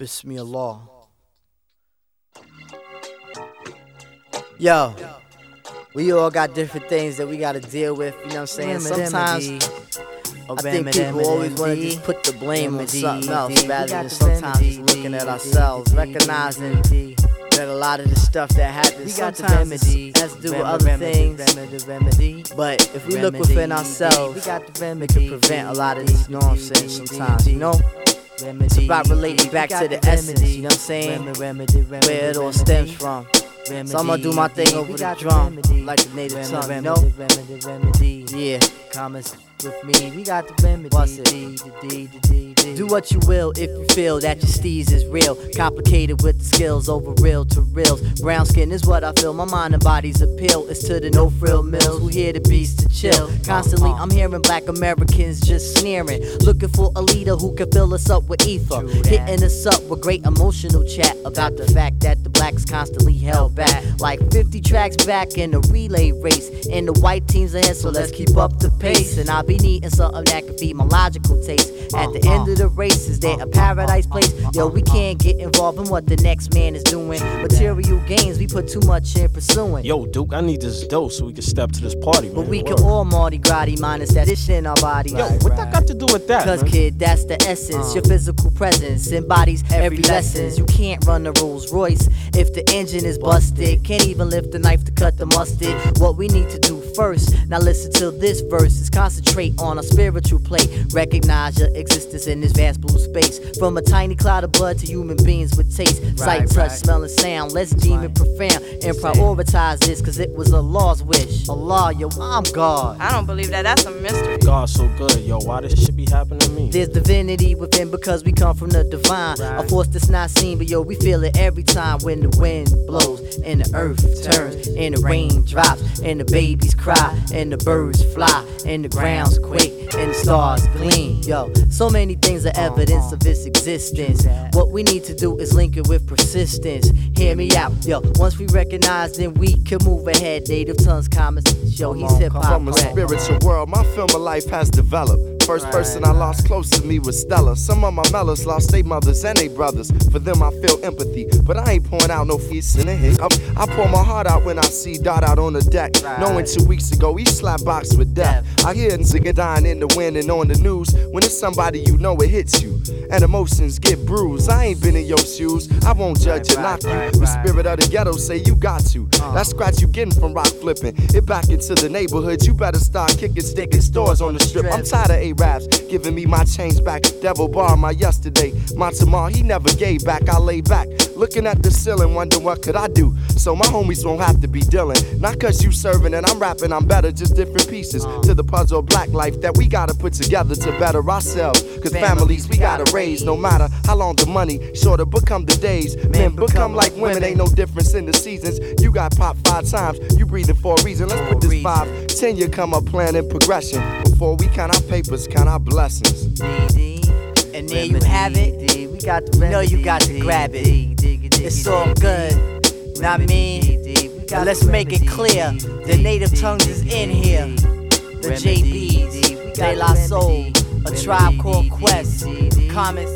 Bismillah. Yo, we all got different things that we gotta deal with, you know what I'm saying? Sometimes I think people always want to just put the blame on something else rather than sometimes just looking at ourselves, recognizing that a lot of the stuff that happens sometimes has to do with other things. But if we look within ourselves, it can prevent a lot of this nonsense sometimes, you know? It's about relating back to the essence, you know what I'm saying? Where it all stems from. So I'm gonna do my thing over the drum, like the native tongue, you know? Yeah. Comments with me, we got the remedy. Do what you will if you feel that your steez is real. Complicated with the skills over real to reals. Brown skin is what I feel, my mind and body's appeal is to the no frill mills who hear the beats to chill. Constantly I'm hearing black Americans just sneering, looking for a leader who can fill us up with ether, hitting us up with great emotional chat about the fact that the blacks constantly held back, like 50 tracks back in the relay race, and the white teams ahead, so let's keep up the pace. And I'll be needing something that can feed my logical taste. At the end of the race, is there a paradise place? Yo, we can't get involved in what the next man is doing. Material gains, we put too much in pursuing. Yo, Duke, I need this dope so we can step to this party, man. But we can all Mardi Gras minus that shit in our body. Yo, what that got to do with that, Cause man? kid, that's the essence. Your physical presence embodies every lesson. You can't run the Rolls Royce if the engine is busted. Can't even lift the knife to cut the mustard. What we need to do first, now listen to this verse, is concentrate on a spiritual plate. Recognize your existence in this vast blue space. From a tiny cloud of blood to human beings with taste, sight, touch, smell, and sound. Let's deem it profound and prioritize this, cause it was Allah's wish. Allah, yo, I'm God. I don't believe that. That's a mystery. God's so good, yo. Why this shit be happening to me? There's divinity within because we come from the divine. A force that's not seen, but yo, we feel it every time when the wind blows and the earth turns and the rain drops and the babies cry and the birds fly and the grounds quake and the stars gleam. Yo, so many things are evidence of its existence. What we need to do is link it with persistence. Hear me out, yo. Once we recognize, then we can move ahead. Native tongues, comments, yo, he's hip hop. From a spiritual world, my film of life has developed. First person I lost close to me was Stella. Some of my mellows lost their mothers and their brothers. For them I feel empathy, but I ain't pouring out no feast in a hiccup. I pour my heart out when I see Dot out on the deck, knowing 2 weeks ago he slapped box with death. I hear nigga dying in the wind and on the news. When it's somebody you know, it hits you and emotions get bruised. I ain't been in your shoes, I won't judge you, knock you. The spirit of the ghetto say you got to. That scratch you getting from rock flipping it back into the neighborhood. You better start kicking stick at stores on the strip. I'm tired of A-Raps giving me my change back. Devil bar my yesterday, my tomorrow he never gave back. I lay back looking at the ceiling, wonder what could I do so my homies won't have to be dealing. Not cause you serving and I'm rapping, I'm better, just different pieces to the puzzle of black life that we gotta put together to better ourselves. Cause families we gotta raise, no matter how long the money, shorter become the days. Men become like women, ain't no difference in the seasons. You got popped 5 times, you breathing for a reason. Let's put this 5, 10 year come up plan in progression before we count our papers, count our blessings. And there you have it. We got the know you got to grab it. It's all good. Not me. But let's make it clear. The native tongues is in here. The JBs, De La Soul, A Tribe Called Quest, Comments,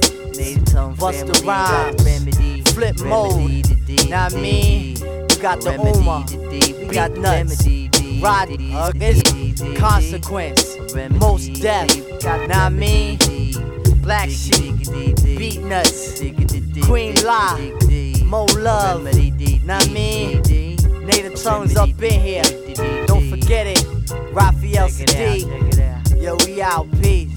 Busta Rhymes, Flip Mode. Not me. You got the Oma. We got Nuts. Roddy, Consequence, Most Def. Not me. Black Sheep, Beat Nuts, Queen La, Mo Love, not me. Native tongues up in here. Don't forget it. Raphael Sadiq. Yo, we out. Peace.